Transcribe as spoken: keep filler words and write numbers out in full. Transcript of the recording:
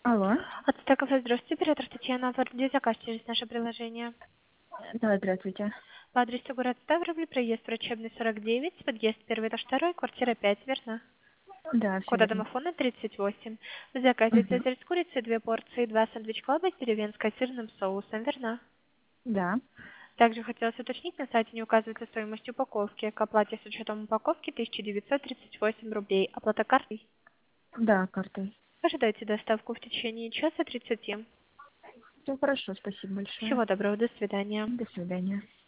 Алло. От Стекофе, здравствуйте, оператор Татьяна. Оформите заказ через наше приложение. Да, здравствуйте. По адресу город Ставрополь, проезд врачебный сорок девять, подъезд первый этаж второй, квартира пять, верно? Да, все Кода верно. домофона тридцать восемь. В заказе Мгм. цезарь с курицей, две порции, два сэндвич клаба с деревенской сырным соусом, верно? Да. Также хотелось уточнить, на сайте не указывается стоимость упаковки. К оплате с учетом упаковки тысяча девятьсот тридцать восемь рублей. Оплата картой. Да, картой. Ожидайте доставку в течение часа тридцати. Все хорошо, спасибо большое. Всего доброго, до свидания. До свидания.